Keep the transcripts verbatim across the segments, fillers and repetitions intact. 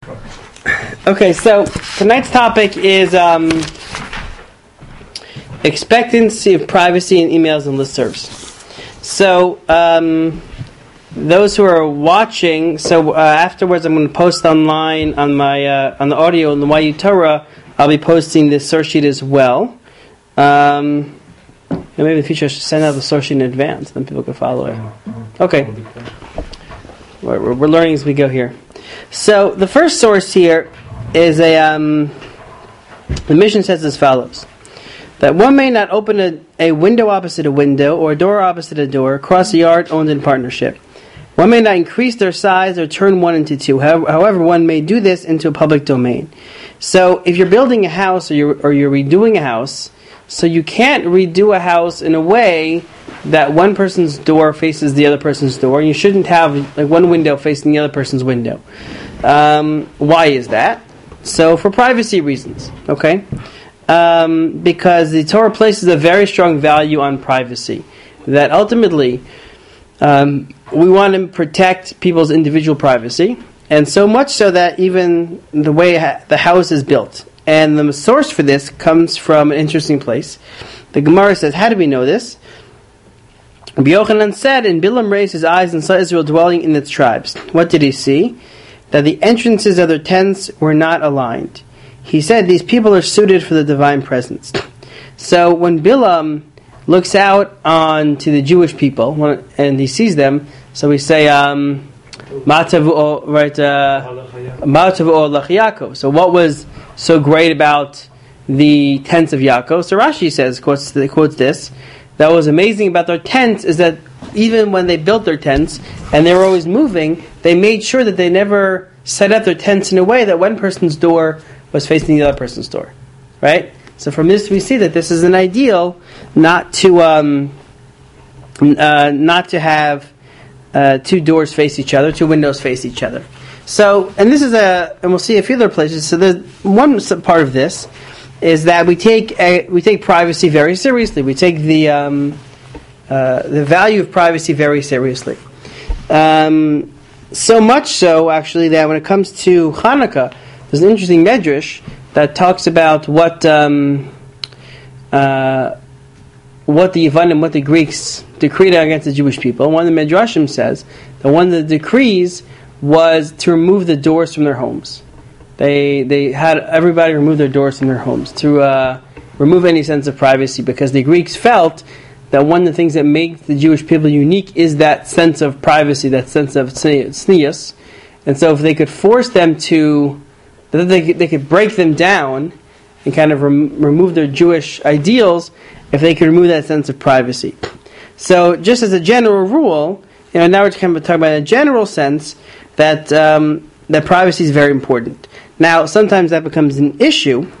Okay, so tonight's topic is um, expectancy of privacy in emails and listservs. So, um, those who are watching, so uh, afterwards I'm going to post online on my uh, on the audio on the Y U Torah. I'll be posting this source sheet as well. Um, and maybe in the future I should send out the source sheet in advance, then people can follow it. Okay, we're, we're learning as we go here. So the first source here is a um, the mission says as follows: that one may not open a, a window opposite a window or a door opposite a door across a yard owned in partnership. One may not increase their size or turn one into two. However, however, one may do this into a public domain. So if you're building a house or you're, or you're redoing a house, so you can't redo a house in a way that one person's door faces the other person's door. You shouldn't have like one window facing the other person's window. Um, why is that? So for privacy reasons, okay? Um, because the Torah places a very strong value on privacy. That ultimately, um, we want to protect people's individual privacy, and so much so that even the way ha- the house is built. And the source for this comes from an interesting place. The Gemara says, how do we know this? Rabbi Yochanan said, and Bilam raised his eyes and saw Israel dwelling in its tribes. What did he see? That the entrances of their tents were not aligned. He said, these people are suited for the divine presence. So when Bilam looks out onto the Jewish people and he sees them, so we say, um, Matavu, right? Matavu lach Yaakov. So what was so great about the tents of Yaakov? So Rashi says, quotes, quotes this, that was amazing about their tents is that even when they built their tents and they were always moving, they made sure that they never set up their tents in a way that one person's door was facing the other person's door, right? So from this we see that this is an ideal not to um, uh, not to have uh, two doors face each other, two windows face each other. So, and this is a, and we'll see a few other places. So the one part of this is that we take a, we take privacy very seriously. We take the um, uh, the value of privacy very seriously. Um, so much so, actually, that when it comes to Hanukkah, there's an interesting medrash that talks about what um, uh, what the Yavanim, what the Greeks decreed against the Jewish people. One of the medrashim says that one of the decrees was to remove the doors from their homes. They they had everybody remove their doors from their homes to uh, remove any sense of privacy, because the Greeks felt that one of the things that makes the Jewish people unique is that sense of privacy, that sense of tznius. And so if they could force them to, that they could, they could break them down and kind of rem- remove their Jewish ideals, if they could remove that sense of privacy. So just as a general rule, you know, now we're kind of talking about in a general sense that um, that privacy is very important. Now, sometimes that becomes an issue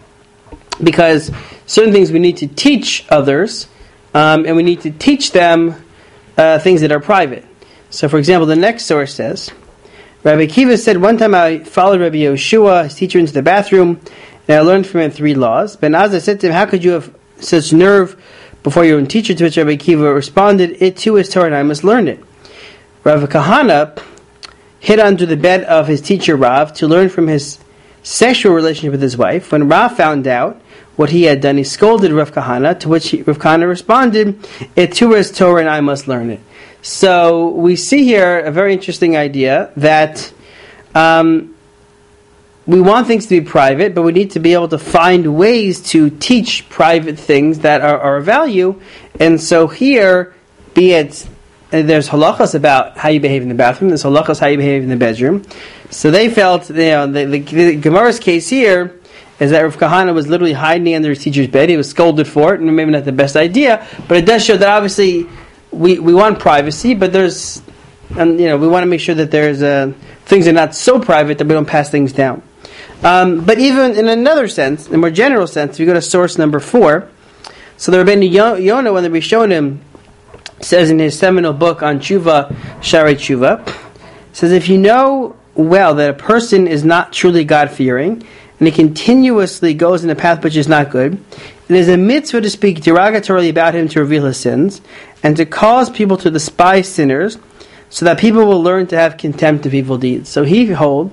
because certain things we need to teach others, um, and we need to teach them uh, things that are private. So, for example, the next source says, Rabbi Akiva said, one time I followed Rabbi Yehoshua, his teacher, into the bathroom, and I learned from him three laws. Ben Azai said to him, how could you have such nerve before your own teacher? To which Rabbi Akiva responded, it too is Torah and I must learn it. Rav Kahana hid under the bed of his teacher Rav to learn from his sexual relationship with his wife. When Rav found out what he had done, he scolded Rav Kahana, to which he, Rav Kahana responded, it too is Torah and I must learn it. So we see here a very interesting idea that um, we want things to be private, but we need to be able to find ways to teach private things that are, are of value. And so here, be it there's halachas about how you behave in the bathroom. There's halachas how you behave in the bedroom. So they felt, you know, the, the, the Gemara's case here is that Rav Kahana was literally hiding under his teacher's bed. He was scolded for it, and maybe not the best idea, but it does show that obviously we, we want privacy, but there's, and you know, we want to make sure that there's uh, things are not so private that we don't pass things down. Um, but even in another sense, in a more general sense, if you go to source number four, so the Rabbeinu Yonah, when the Rishonim says in his seminal book on Tshuva, Sharei Tshuva, says if you know well that a person is not truly God-fearing and he continuously goes in a path which is not good, it is a mitzvah to speak derogatorily about him to reveal his sins and to cause people to despise sinners so that people will learn to have contempt of evil deeds. So he holds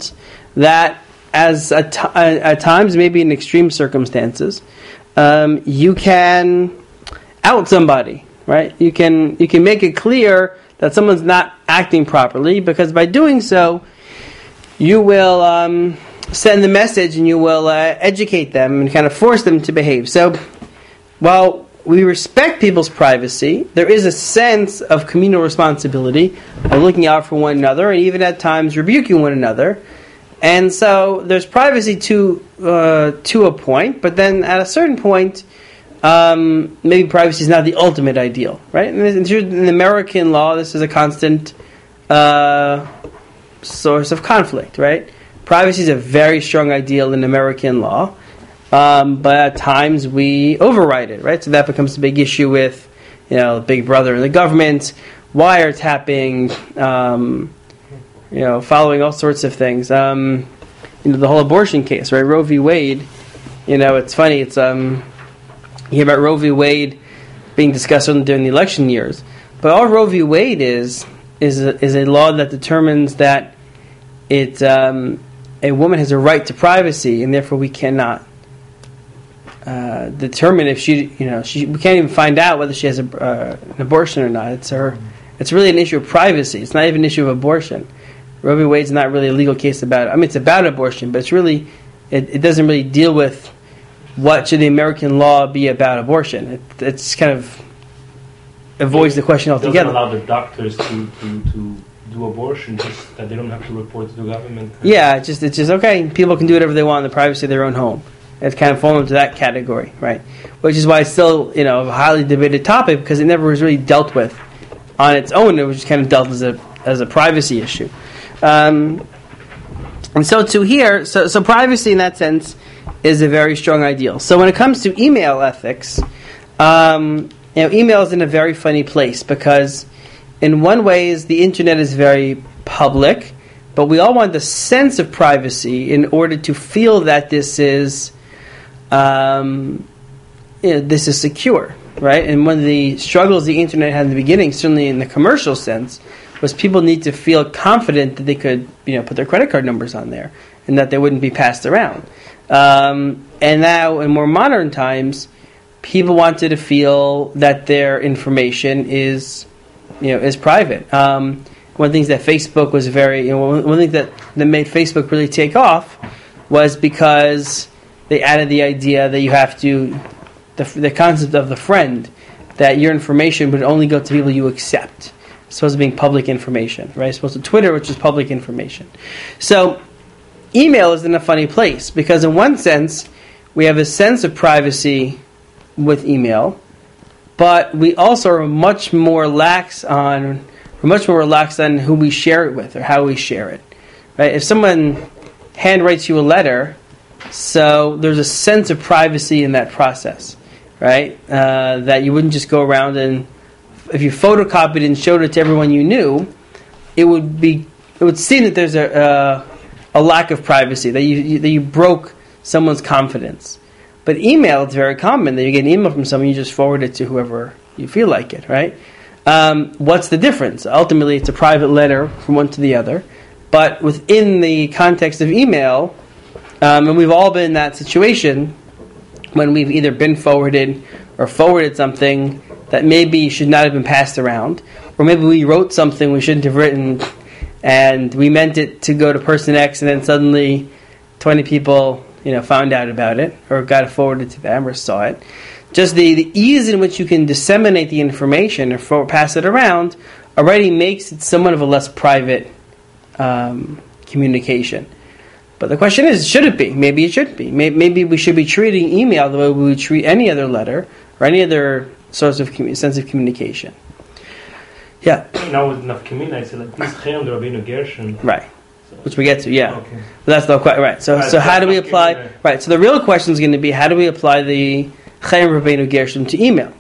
that as at, t- at times, maybe in extreme circumstances, um, you can out somebody, right? You can you can make it clear that someone's not acting properly, because by doing so, you will um, send the message and you will uh, educate them and kind of force them to behave. So, while we respect people's privacy, there is a sense of communal responsibility of looking out for one another and even at times rebuking one another. And so there's privacy to uh, to a point, but then at a certain point, um, maybe privacy is not the ultimate ideal, right? And in, in American law, this is a constant uh, source of conflict, right? Privacy is a very strong ideal in American law. Um, but at times we override it, right? So that becomes a big issue with, you know, Big Brother and the government, wiretapping, um, you know, following all sorts of things. Um, you know, the whole abortion case, right? Roe v. Wade. You know, it's funny. It's um, you hear about Roe v. Wade being discussed during the election years, but all Roe v. Wade is is a, is a law that determines that it um, a woman has a right to privacy, and therefore we cannot. Uh, determine if she, you know, she we can't even find out whether she has a, uh, an abortion or not. It's her. It's really an issue of privacy. It's not even an issue of abortion. Roe v. Wade's not really a legal case about it. I mean, it's about abortion, but it's really, it, it doesn't really deal with what should the American law be about abortion. It, it's kind of avoids the question altogether. It doesn't allow the doctors to, to, to do abortion, just that they don't have to report to the government. Yeah, it's just it's just okay. People can do whatever they want in the privacy of their own home. It's kind of fallen into that category, right? Which is why it's still, you know, a highly debated topic, because it never was really dealt with on its own. It was just kind of dealt as a as a privacy issue. Um, and so to here, so, so privacy in that sense is a very strong ideal. So when it comes to email ethics, um, you know, email is in a very funny place, because in one way is the internet is very public, but we all want the sense of privacy in order to feel that this is Um, you know, this is secure, right? And one of the struggles the internet had in the beginning, certainly in the commercial sense, was people need to feel confident that they could, you know, put their credit card numbers on there and that they wouldn't be passed around. Um, and now, in more modern times, people wanted to feel that their information is, you know, is private. Um, one of the things that Facebook was very, you know, one of the things that, that made Facebook really take off was because they added the idea that you have to, the, the concept of the friend, that your information would only go to people you accept. It's supposed to be public information, right? It's supposed to Twitter, which is public information. So, email is in a funny place, because in one sense, we have a sense of privacy with email, but we also are much more lax on, we're much more relaxed on who we share it with or how we share it, right? If someone handwrites you a letter, so there's a sense of privacy in that process, right? Uh, that you wouldn't just go around and, if you photocopied and showed it to everyone you knew, it would be, it would seem that there's a uh, a lack of privacy, that you, you that you broke someone's confidence. But email, it's very common that you get an email from someone, you just forward it to whoever you feel like it, right? Um, what's the difference? Ultimately, it's a private letter from one to the other, but within the context of email. Um, and we've all been in that situation when we've either been forwarded or forwarded something that maybe should not have been passed around, or maybe we wrote something we shouldn't have written, and we meant it to go to person X, and then suddenly twenty people, you know, found out about it, or got it forwarded to them, or saw it. Just the, the ease in which you can disseminate the information or for, pass it around already makes it somewhat of a less private um, communication. But the question is, should it be? Maybe it should be. Maybe we should be treating email the way we would treat any other letter or any other source of commu- sense of communication. Yeah. Now with Nafkamina, it's like this Chaim the Rabbeinu Gershon. Right. So. Which we get to, yeah. Okay. But that's not quite right. So, right, so how do we apply? Right. right. So the real question is going to be, how do we apply the Chaim Rabbeinu Gershon to email?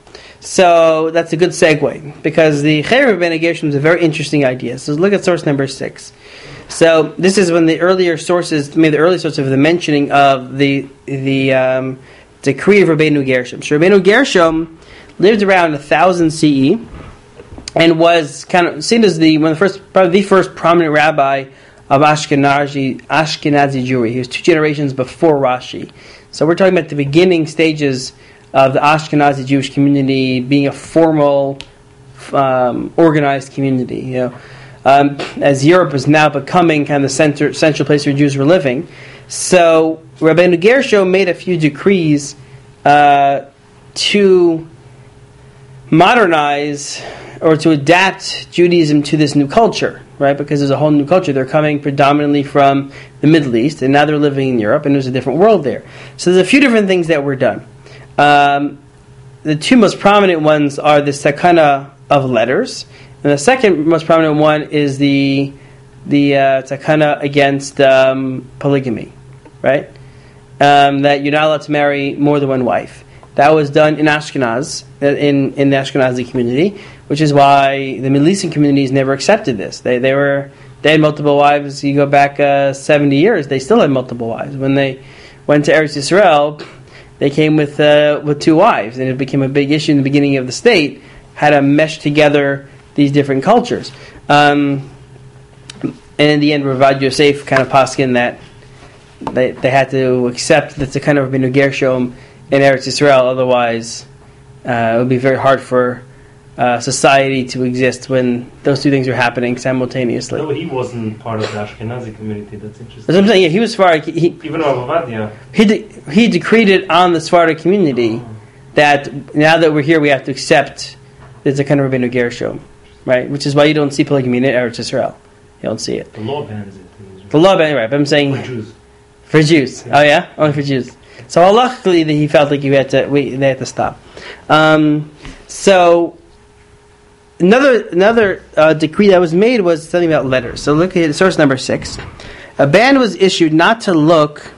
So that's a good segue, because the Chaim Rabbeinu Gershon is a very interesting idea. So look at source number six. So this is when the earlier sources, maybe the early sources of the mentioning of the the um, decree of Rabbeinu Gershom. So Rabbeinu Gershom lived around one thousand C E and was kind of seen as the one of the first, probably the first prominent rabbi of Ashkenazi Ashkenazi Jewry. He was two generations before Rashi. So we're talking about the beginning stages of the Ashkenazi Jewish community being a formal, um, organized community. You know, um, as Europe is now becoming kind of the center, central place where Jews were living. So Rabbeinu Gershom made a few decrees uh, to modernize or to adapt Judaism to this new culture, right? Because there's a whole new culture. They're coming predominantly from the Middle East, and now they're living in Europe, and there's a different world there. So there's a few different things that were done. Um, the two most prominent ones are the sakana of letters, and the second most prominent one is the the uh, sakana against um, polygamy, right? Um, that you're not allowed to marry more than one wife. That was done in Ashkenaz, in, in the Ashkenazi community, which is why the Middle Eastern communities never accepted this. They they were they had multiple wives. You go back uh, seventy years, they still had multiple wives. When they went to Eretz Yisrael, they came with uh, with two wives, and it became a big issue in the beginning of the state, how to mesh together these different cultures. Um, and in the end, Ravad Yosef kind of poskin that they they had to accept that the kind of Rabbeinu Gershom in Eretz Yisrael, otherwise uh, it would be very hard for uh, society to exist when those two things are happening simultaneously. No, he wasn't part of the Ashkenazi community. That's interesting. That's what I'm saying. Yeah, he was Sephardic. He, Even Rav Ovadia. He de- he decreed it on the Sephardic community oh. that now that we're here, we have to accept there's a kind of Rabbeinu Gershom, right? Which is why you don't see polygamy in Eretz Yisrael. You don't see it. The law bans it. The law bans it, right? But I'm saying for Jews. For Jews. Oh yeah, only for Jews. So halachically, he felt like you had to we they had to stop. Um, so another another uh, decree that was made was something about letters. So look at source number six. A ban was issued not to look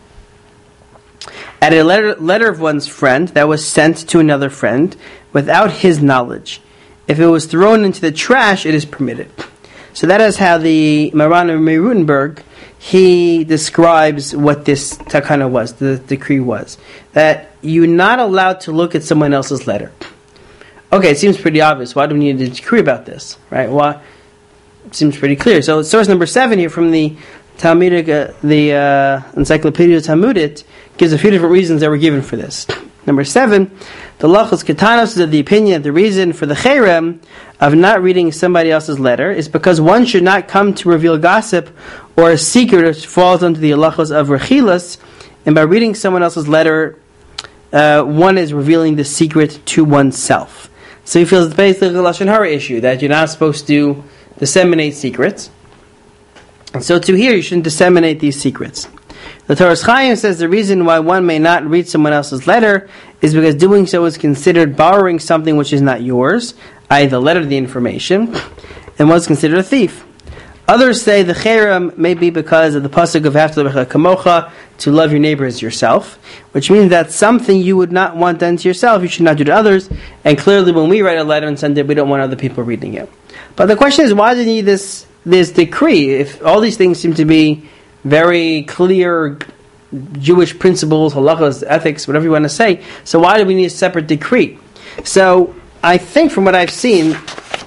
at a letter letter of one's friend that was sent to another friend without his knowledge. If it was thrown into the trash, it is permitted. So that is how the Maran of Rutenberg, he describes what this takana was, the decree was. That you're not allowed to look at someone else's letter. Okay, it seems pretty obvious. Why do we need a decree about this? Right? Why? It seems pretty clear. So source number seven here from the Talmudic, uh, the uh, Encyclopedia Talmudit, gives a few different reasons that were given for this. Number seven, the Lachos Ketanos is of the opinion that the reason for the cherem of not reading somebody else's letter is because one should not come to reveal gossip or a secret which falls under the halachos of rechilas, and by reading someone else's letter, uh, one is revealing the secret to oneself. So he feels it's basically a Lashon Hara issue, that you're not supposed to disseminate secrets. And so to here, you shouldn't disseminate these secrets. The Toras Chaim says the reason why one may not read someone else's letter is because doing so is considered borrowing something which is not yours, that is the letter, the information, and was considered a thief. Others say the cherem may be because of the pasuk of Haftarah Kamocha, to love your neighbor as yourself, which means that something you would not want done to yourself, you should not do to others. And clearly, when we write a letter and send it, we don't want other people reading it. But the question is, why do you need this this decree if all these things seem to be very clear Jewish principles, halachas, ethics, whatever you want to say? So why do we need a separate decree? So I think, from what I've seen,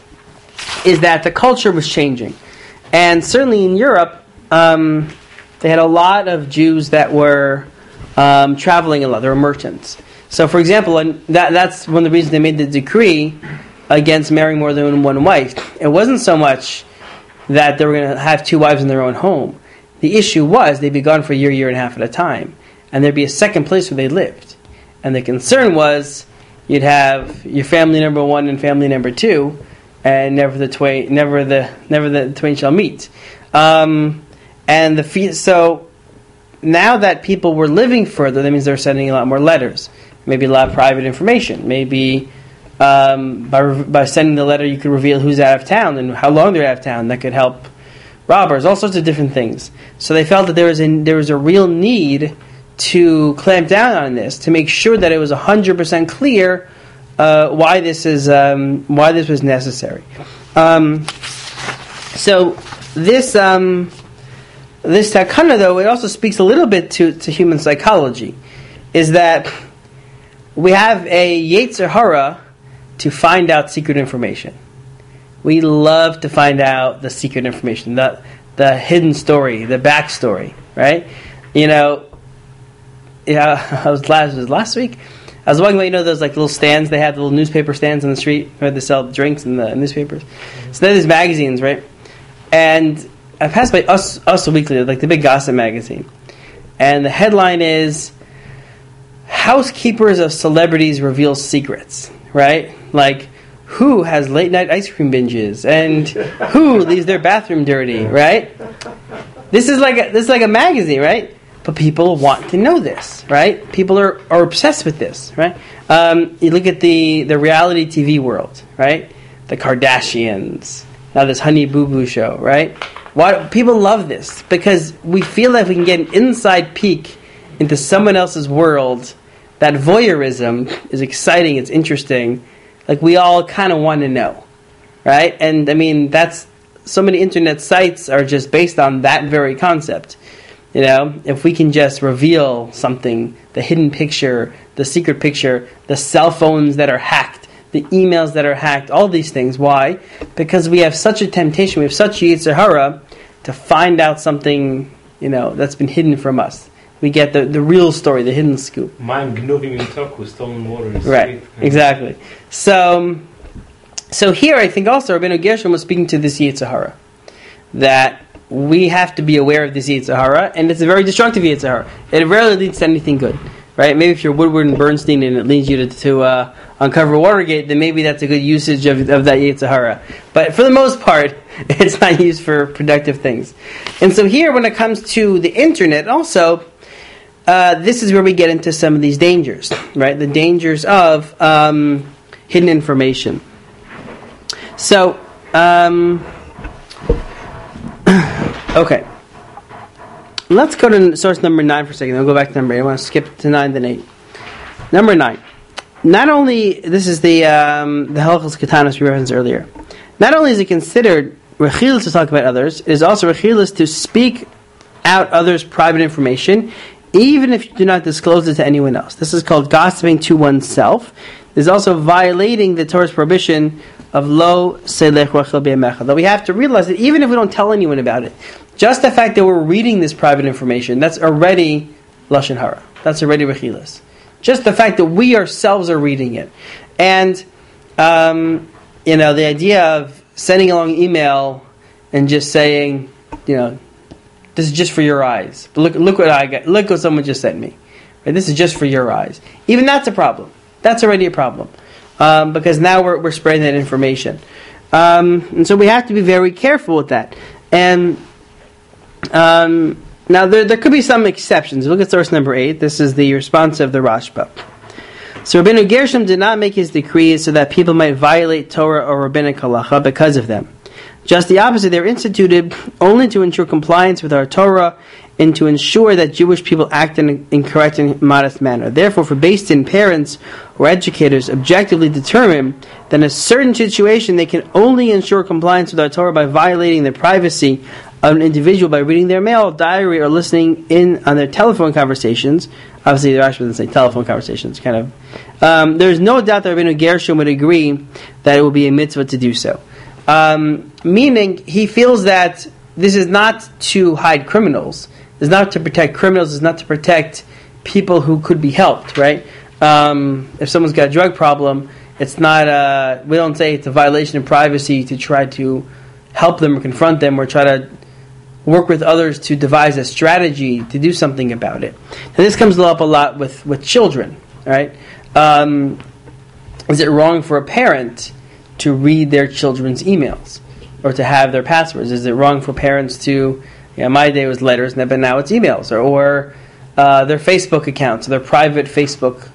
is that the culture was changing. And certainly in Europe, um, they had a lot of Jews that were um, traveling a lot. They were merchants. So, for example, and that, that's one of the reasons they made the decree against marrying more than one wife. It wasn't so much that they were going to have two wives in their own home. The issue was they'd be gone for a year, year and a half at a time. And there'd be a second place where they lived. And the concern was you'd have your family number one and family number two, and never the twain, never the never the twain shall meet. Um, and the fee- so now that people were living further, that means they're sending a lot more letters, maybe a lot of private information. Maybe um, by by sending the letter, you could reveal who's out of town and how long they're out of town. That could help robbers, all sorts of different things. So they felt that there was a there was a real need to clamp down on this, to make sure that it was a hundred percent clear uh, why this is um, why this was necessary. Um, so this um, this takana, though, it also speaks a little bit to, to human psychology. Is that we have a yetzer hara to find out secret information. We love to find out the secret information. The, the hidden story, the backstory, right? You know, yeah, I was last was last week. I was walking by, you know, those like little stands they have, the little newspaper stands on the street where they sell drinks and the newspapers. Mm-hmm. So they have these magazines, right? And I passed by Us Us Weekly, like the big gossip magazine, and the headline is "Housekeepers of Celebrities Reveal Secrets," right? Like, who has late night ice cream binges and who leaves their bathroom dirty, right? This is like a, this is like a magazine, right? But people want to know this, right? People are, are obsessed with this, right? Um, you look at the, the reality T V world, right? The Kardashians, now this Honey Boo Boo show, right? Why people love this because we feel that we can get an inside peek into someone else's world. That voyeurism is exciting, it's interesting. Like, we all kind of want to know, right? And, I mean, that's... So many internet sites are just based on that very concept. You know, if we can just reveal something, the hidden picture, the secret picture, the cell phones that are hacked, the emails that are hacked, all these things. Why? Because we have such a temptation, we have such a Yetzer Hara to find out something, you know, that's been hidden from us. We get the, the real story, the hidden scoop. Mine gnuvim in Toku, stolen water. Right, exactly. So, so here I think also Rabbeinu Gershom was speaking to this Yetzer Hara, that we have to be aware of this Yetzer Hara, and it's a very destructive Yetzer Hara. It rarely leads to anything good, right? Maybe if you're Woodward and Bernstein and it leads you to, to uh, uncover Watergate, then maybe that's a good usage of, of that Yetzer Hara. But for the most part, it's not used for productive things. And so here, when it comes to the internet, also, Uh, this is where we get into some of these dangers, right? The dangers of um, hidden information. So, um, okay. Let's go to source number nine for a second. I'll go back to number eight. I want to skip to nine, then eight. Number nine. Not only, this is the um, the Halachos Ketanos we referenced earlier. Not only is it considered rechilas to talk about others, it is also rechilas to speak out others' private information, even if you do not disclose it to anyone else. This is called gossiping to oneself. There's also violating the Torah's prohibition of lo selech rachel b'yamecha. Though we have to realize that even if we don't tell anyone about it, just the fact that we're reading this private information, that's already lashon hara. That's already rechilas. Just the fact that we ourselves are reading it. And, um, you know, the idea of sending along email and just saying, you know, this is just for your eyes. Look, look what I got. Look what someone just sent me. Right? This is just for your eyes. Even that's a problem. That's already a problem um, because now we're we're spreading that information, um, and so we have to be very careful with that. And um, now there there could be some exceptions. Look at source number eight. This is the response of the Rashba. So Rabbeinu Gershom did not make his decrees so that people might violate Torah or rabbinic halacha because of them. Just the opposite, they were instituted only to ensure compliance with our Torah and to ensure that Jewish people act in a correct and modest manner. Therefore, for Beis Din parents or educators objectively determine that in a certain situation they can only ensure compliance with our Torah by violating the privacy of an individual by reading their mail, diary, or listening in on their telephone conversations. Obviously, the Rashi doesn't say telephone conversations. Kind of. Um, there's no doubt that Rabbeinu Gershom would agree that it will be a mitzvah to do so. Um, meaning, he feels that this is not to hide criminals. It's not to protect criminals. It's not to protect people who could be helped, right? Um, if someone's got a drug problem, it's not, uh, we don't say it's a violation of privacy to try to help them or confront them or try to work with others to devise a strategy to do something about it. And this comes up a lot with, with children, right? Um, is it wrong for a parent to read their children's emails or to have their passwords? Is it wrong for parents to, you know, my day was letters, but now it's emails, or, or uh, their Facebook accounts, their private Facebook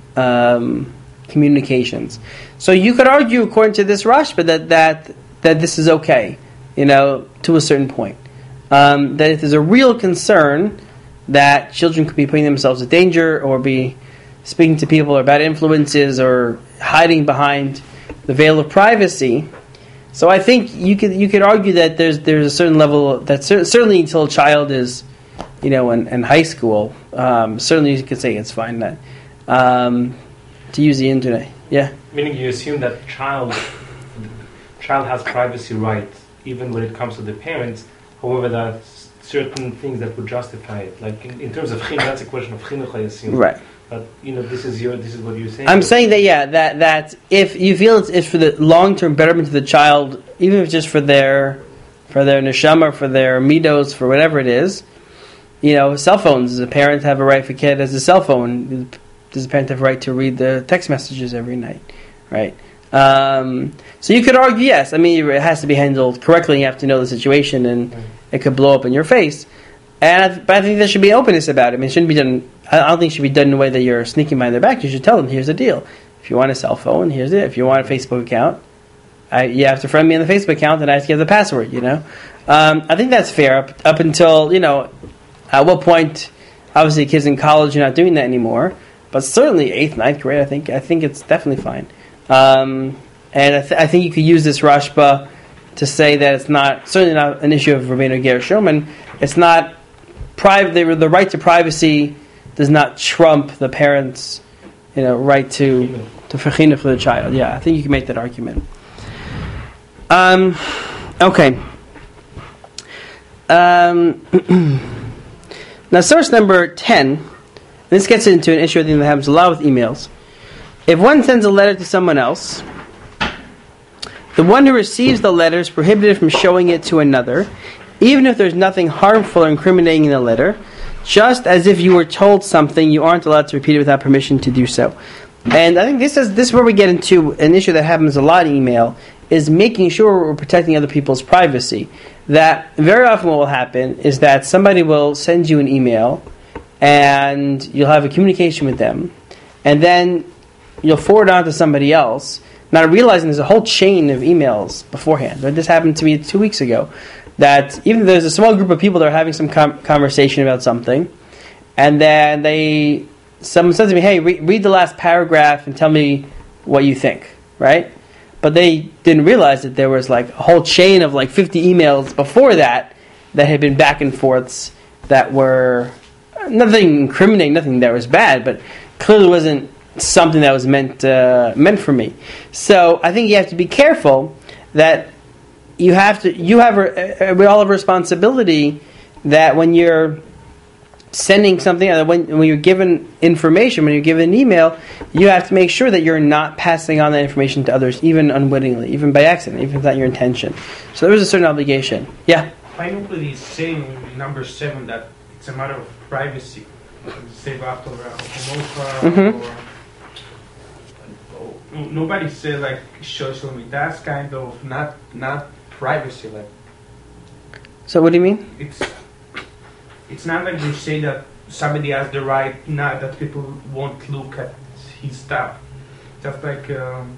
um, communications. So you could argue, according to this Rashba, that that that this is okay, you know, to a certain point. Um, that if there's a real concern that children could be putting themselves in danger or be speaking to people or bad influences or hiding behind the veil of privacy. So I think you could you could argue that there's there's a certain level that cer- certainly until a child is, you know, in, in high school, um, certainly you could say it's fine that um, to use the internet. Yeah. Meaning you assume that child child has privacy rights even when it comes to the parents However, there are certain things that would justify it. Like in, in terms of chinuch, that's a question of chinuch, I assume. Right. But you know, this is your, this is what you're saying. I'm saying that yeah, that that if you feel it's, it's for the long-term betterment of the child, even if it's just for their for their neshama, for their midos, for whatever it is, you know, cell phones. Does a parent have a right if a kid has a cell phone? Does a parent have a right to read the text messages every night? Right. Um, so you could argue yes. I mean, it has to be handled correctly. You have to know the situation, and Right. it could blow up in your face. And I, but I think there should be openness about it. I mean, it shouldn't be done. I don't think it should be done in a way that you're sneaking behind their back. You should tell them, here's the deal. If you want a cell phone, here's it. If you want a Facebook account, I, you have to friend me on the Facebook account, and I have to give the password. You know, um, I think that's fair up, up until, you know, at what point? Obviously, kids in college are not doing that anymore. But certainly eighth, ninth grade, I think I think it's definitely fine. Um, and I, th- I think you could use this Rashba to say that it's not certainly not an issue of Rabbeinu Ger Shulman. It's not private. The, the right to privacy does not trump the parents' you know right to to chinuch for the child. Yeah, I think you can make that argument. Um, okay. Um, now, source number ten. This gets into an issue I think that happens a lot with emails. If one sends a letter to someone else, the one who receives the letter is prohibited from showing it to another, even if there's nothing harmful or incriminating in the letter, just as if you were told something, you aren't allowed to repeat it without permission to do so. And I think this is this is where we get into an issue that happens a lot in email, is making sure we're protecting other people's privacy. That very often what will happen is that somebody will send you an email, and you'll have a communication with them, and then you'll forward on to somebody else, not realizing there's a whole chain of emails beforehand. This happened to me two weeks ago, that even though there's a small group of people that are having some com- conversation about something, and then they, someone says to me, hey, re- read the last paragraph and tell me what you think, right? But they didn't realize that there was like a whole chain of like fifty emails before that that had been back and forths that were nothing incriminating, nothing that was bad, but clearly wasn't something that was meant uh, meant for me. So I think you have to be careful that you have to. You have a, we all have a responsibility that when you're sending something, when when you're given information, when you're given an email, you have to make sure that you're not passing on that information to others, even unwittingly, even by accident, even if that's not your intention. So there is a certain obligation. Yeah. I nobody is saying in number seven that it's a matter of privacy. Save after Mm-hmm. or oh, nobody said like social media. That's kind of not not privacy. Like So what do you mean? it's it's not like you say that somebody has the right not that people won't look at his stuff. Just like um,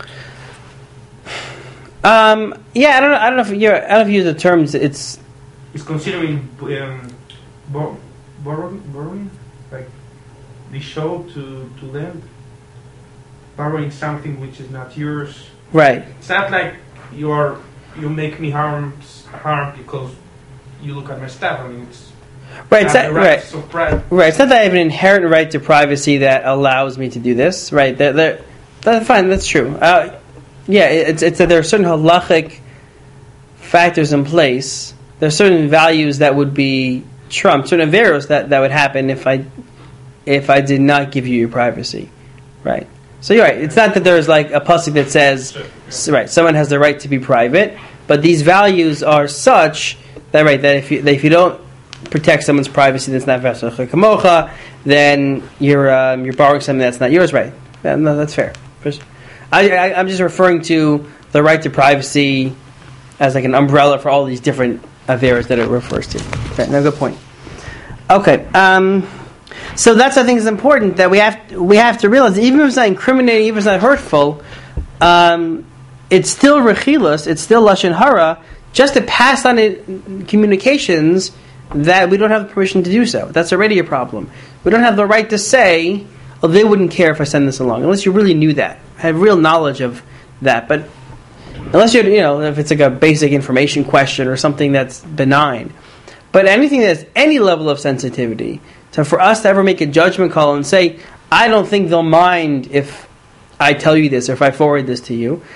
Um, yeah, I don't know. I don't know if you're. I don't know if you use the terms. It's it's considering um, bor- borrowing, borrowing, like the show to to lend, borrowing something which is not yours. right. It's not like you are you make me harm harm because you look at my stuff. I mean, it's Right. It's not not, the right. rights of pri- Right. It's not that I have an inherent right to privacy that allows me to do this. Right. They're, they're, that's fine. That's true. Uh, yeah. It's it's that there are certain halachic factors in place. There are certain values that would be trumped, certain averos that, that would happen if I if I did not give you your privacy. Right. So you're right. It's not that there's like a pasuk that says, so, right, someone has the right to be private, but these values are such that right that if you that if you don't protect someone's privacy that's not v'asach kamocha, then you're um, you're borrowing something that's not yours. Right? Yeah, no, that's fair. I, I, I'm just referring to the right to privacy as like an umbrella for all these different averas that it refers to. Okay, no, good point. Okay. Um, So that's I think is important that we have we have to realize that even if it's not incriminating, even if it's not hurtful, um, it's still rechilus, it's still lashon hara, just to pass on it communications that we don't have the permission to do so. That's already a problem. We don't have the right to say, "Oh, they wouldn't care if I send this along," unless you really knew that, have real knowledge of that. But unless you're, you know, if it's like a basic information question or something that's benign, but anything that's any level of sensitivity. So for us to ever make a judgment call and say, I don't think they'll mind if I tell you this or if I forward this to you,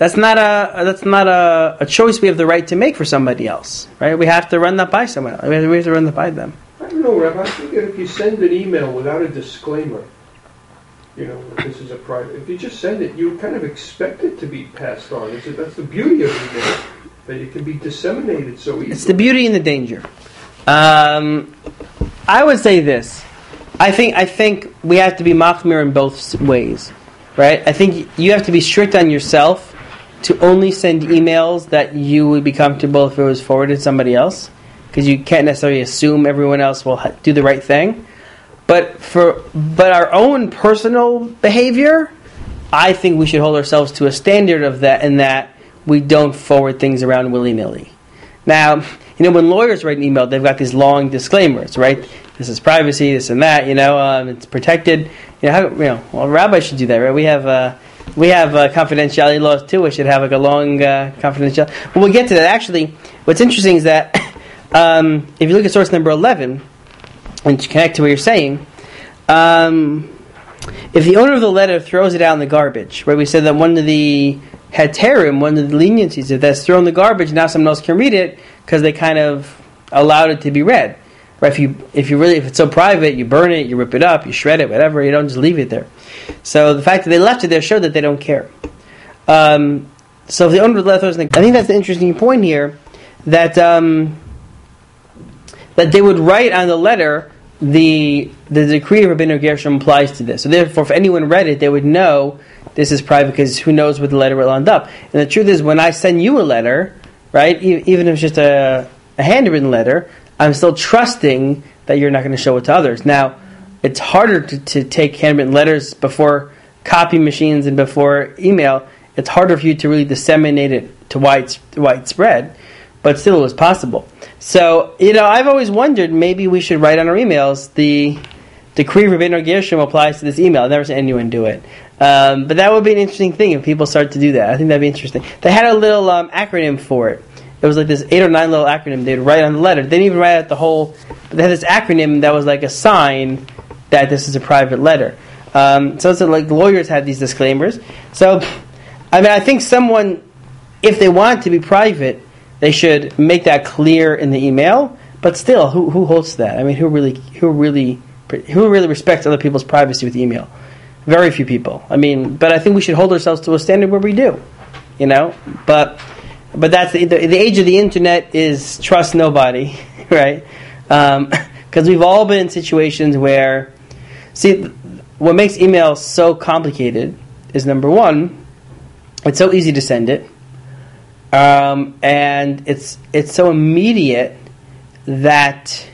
That's not a that's not a, a choice we have the right to make for somebody else, right? We have to run that by someone else. We have to, we have to run that by them. I don't know, Rabbi. I think that if you send an email without a disclaimer, you know, this is a private. If you just send it, you kind of expect it to be passed on. It's a, that's the beauty of email, that it can be disseminated so easily. It's the beauty and the danger. Um, I would say this. I think I think we have to be machmir in both ways, right? I think you have to be strict on yourself to only send emails that you would be comfortable if it was forwarded to somebody else, because you can't necessarily assume everyone else will ha- do the right thing. But for but our own personal behavior, I think we should hold ourselves to a standard of that, in that we don't forward things around willy-nilly. Now, you know, when lawyers write an email, they've got these long disclaimers, right? This is privacy, this and that. You know, um, it's protected. You know, how, you know, well, rabbis should do that, right? We have. Uh, We have uh, confidentiality laws too. We should have like a long uh, confidentiality. Well, we'll get to that. Actually, what's interesting is that um, if you look at source number eleven and connect to what you're saying, um, if the owner of the letter throws it out in the garbage, right? We said that one of the heterim, one of the leniencies, if that's thrown in the garbage, now someone else can read it because they kind of allowed it to be read. Right? If you if you really if it's so private, you burn it, you rip it up, you shred it, whatever. You don't just leave it there. So the fact that they left it there showed that they don't care. Um, so if the owner of the letter, I think that's the interesting point here, that um, that they would write on the letter the the decree of Rabbeinu Gershom applies to this. So therefore, if anyone read it, they would know this is private, because who knows what the letter will end up. And the truth is, when I send you a letter, right, e- even if it's just a, a handwritten letter, I'm still trusting that you're not going to show it to others. Now, it's harder to, to take handwritten letters before copy machines and before email. It's harder for you to really disseminate it to wide, widespread, but still it was possible. So, you know, I've always wondered, maybe we should write on our emails, the decree of Rabbeinu Gershom applies to this email. I've never seen anyone do it. Um, but that would be an interesting thing if people start to do that. I think that'd be interesting. They had a little um, acronym for it. It was like this eight or nine little acronym they'd write on the letter. They didn't even write out the whole, but they had this acronym that was like a sign that this is a private letter. Um, so it's like lawyers had these disclaimers. So, I mean, I think someone, if they want to be private, they should make that clear in the email. But still, who who holds that? I mean, who really who really who really respects other people's privacy with email? Very few people. I mean, but I think we should hold ourselves to a standard where we do. You know, but. But that's the, the the age of the internet is trust nobody, right? Because um, we've all been in situations where, see, what makes email so complicated is, number one, it's so easy to send it, um, and it's it's so immediate that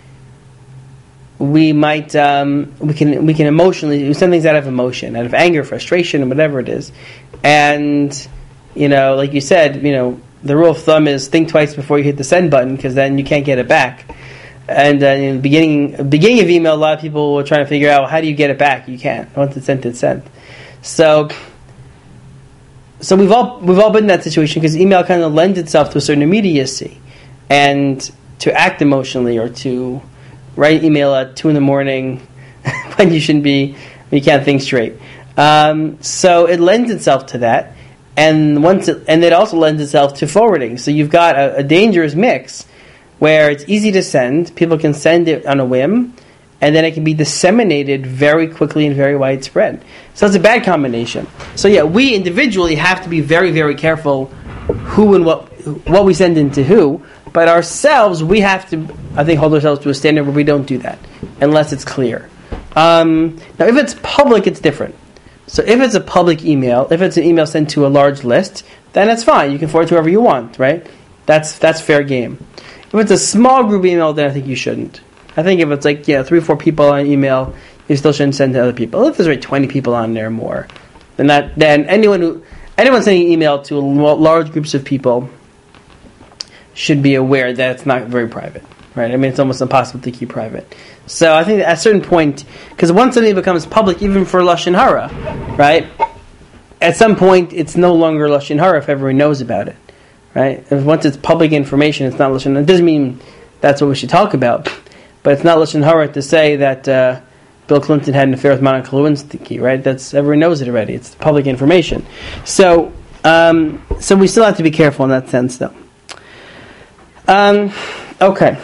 we might um, we can we can emotionally we send things out of emotion, out of anger, frustration, and whatever it is, and. You know, like you said, you know, the rule of thumb is think twice before you hit the send button, because then you can't get it back. And uh, in the beginning, beginning of email, a lot of people were trying to figure out, how do you get it back? You can't. Once it's sent, it's sent. So, so we've all we've all been in that situation, because email kind of lends itself to a certain immediacy, and to act emotionally, or to write email at two in the morning when you shouldn't be, when you can't think straight. Um, so it lends itself to that. And once it, and it also lends itself to forwarding. So you've got a, a dangerous mix where it's easy to send. People can send it on a whim, and then it can be disseminated very quickly and very widespread. So it's a bad combination. So yeah, we individually have to be very, very careful who and what what we send into who. But ourselves, we have to, I think, hold ourselves to a standard where we don't do that unless it's clear. Um, now, if it's public, it's different. So if it's a public email, if it's an email sent to a large list, then it's fine. You can forward to whoever you want, right? That's that's fair game. If it's a small group email, then I think you shouldn't. I think if it's like, yeah, three or four people on email, you still shouldn't send to other people. If there's like twenty people on there or more, then that then anyone who anyone sending email to large groups of people should be aware that it's not very private, right? I mean, it's almost impossible to keep private. So I think at a certain point, because once something becomes public, even for Lashon Hara, right? At some point, it's no longer Lashon Hara if everyone knows about it, right? And once it's public information, it's not Lashon Hara. It doesn't mean that's what we should talk about, but it's not Lashon Hara to say that uh, Bill Clinton had an affair with Monica Lewinsky, right? That's everyone knows it already. It's public information. So Um, so we still have to be careful in that sense, though. Um, okay.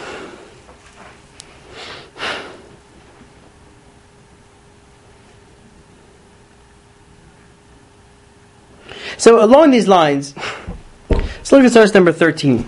So along these lines, let's look at source number thirteen.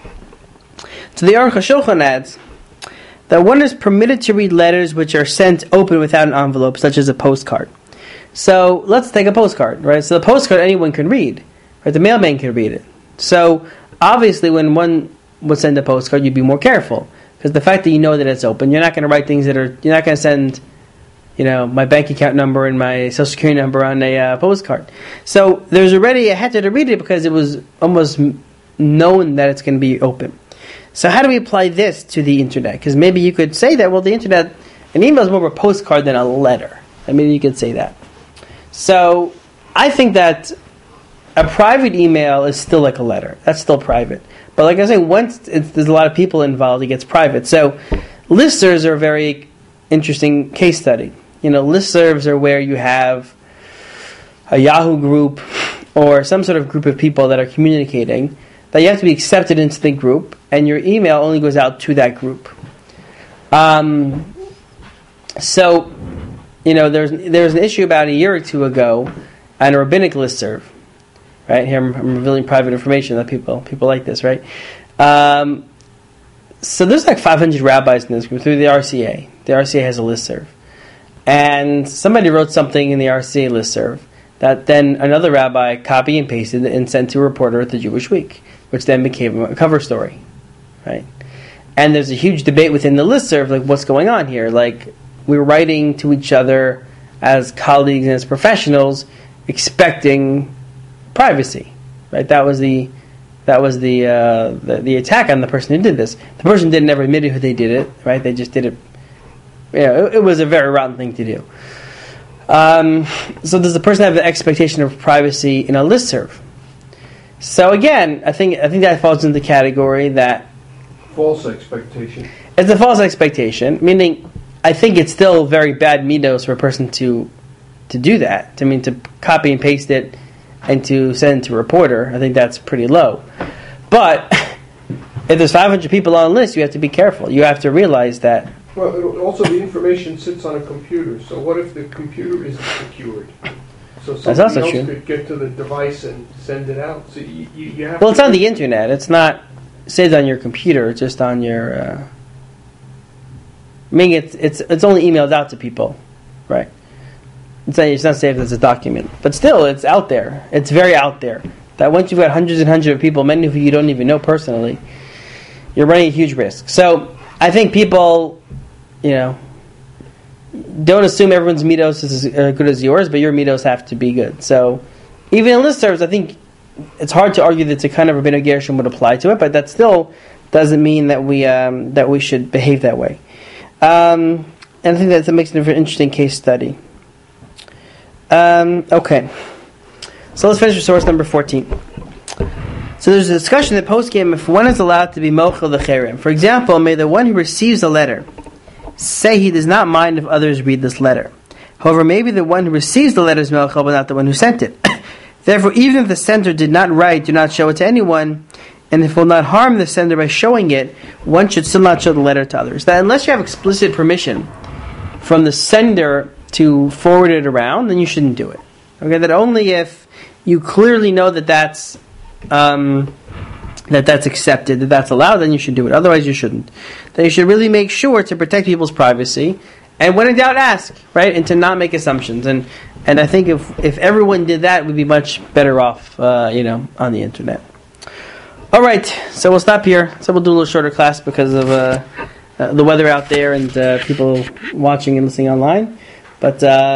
So the Aruch HaShulchan adds that one is permitted to read letters which are sent open without an envelope, such as a postcard. So let's take a postcard, right? So the postcard anyone can read, right? The mailman can read it. So obviously, when one would send a postcard, you'd be more careful because the fact that you know that it's open, you're not going to write things that are. You're not going to send, you know, my bank account number and my social security number on a uh, postcard. So there's already a heter to read it because it was almost known that it's going to be open. So how do we apply this to the internet? Because maybe you could say that, well, the internet, an email is more of a postcard than a letter. I mean, you could say that. So I think that a private email is still like a letter. That's still private. But like I was saying, once it's, there's a lot of people involved, it gets private. So listservs are a very interesting case study. You know, listservs are where you have a Yahoo group or some sort of group of people that are communicating, that you have to be accepted into the group, and your email only goes out to that group. Um, so, you know, there's there's an issue about a year or two ago on a rabbinic listserv. Right here, I'm, I'm revealing private information that people people like this, right? Um, so there's like five hundred rabbis in this group through the R C A. The R C A has a listserv, and somebody wrote something in the R C A listserv that then another rabbi copied and pasted and sent to a reporter at the Jewish Week, which then became a cover story, right? And there's a huge debate within the listserv, like what's going on here? Like we're writing to each other as colleagues and as professionals, expecting privacy, right? That was the that was the, uh, the the attack on the person who did this. The person didn't ever admit who they did it, right? They just did it. You know, it, it was a very rotten thing to do. Um, so does the person have the expectation of privacy in a listserv? So again, I think I think that falls into the category that false expectation. It's a false expectation, meaning I think it's still very bad midos for a person to to do that. I mean, to copy and paste it and to send it to a reporter, I think that's pretty low. But if there's five hundred people on a list, you have to be careful. You have to realize that. Well, it, also the information sits on a computer. So what if the computer isn't secured? So That's somebody also else true. could get to the device and send it out. So you, you, you have. Well, to it's on the internet. It's not saved on your computer. It's just on your. Uh, I mean, it's it's it's only emailed out to people, right? It's not, it's not saved as a document, but still, it's out there. It's very out there. That once you've got hundreds and hundreds of people, many of you you don't even know personally, you're running a huge risk. So I think people, you know, don't assume everyone's mitos is as uh, good as yours, but your mitos have to be good. So even in listservs, I think it's hard to argue that the kind of rabbinic gershom would apply to it, but that still doesn't mean that we um, that we should behave that way. Um, and I think that, that makes it a very interesting case study. Um, okay, so let's finish with source number fourteen. So there's a discussion in the postgame if one is allowed to be mochel the cherem. For example, may the one who receives a letter say he does not mind if others read this letter. However, maybe the one who receives the letter is mochel, but not the one who sent it. Therefore, even if the sender did not write, do not show it to anyone, and if it will not harm the sender by showing it, one should still not show the letter to others. That unless you have explicit permission from the sender to forward it around, then you shouldn't do it. Okay, that only if you clearly know that that's um, that that's accepted, that that's allowed, then you should do it. Otherwise, you shouldn't. Then you should really make sure to protect people's privacy, and when in doubt, ask, right, and to not make assumptions. And and I think if if everyone did that, we'd be much better off, uh, you know, on the internet. All right, so we'll stop here. So we'll do a little shorter class because of uh, uh, the weather out there and uh, people watching and listening online. But uh,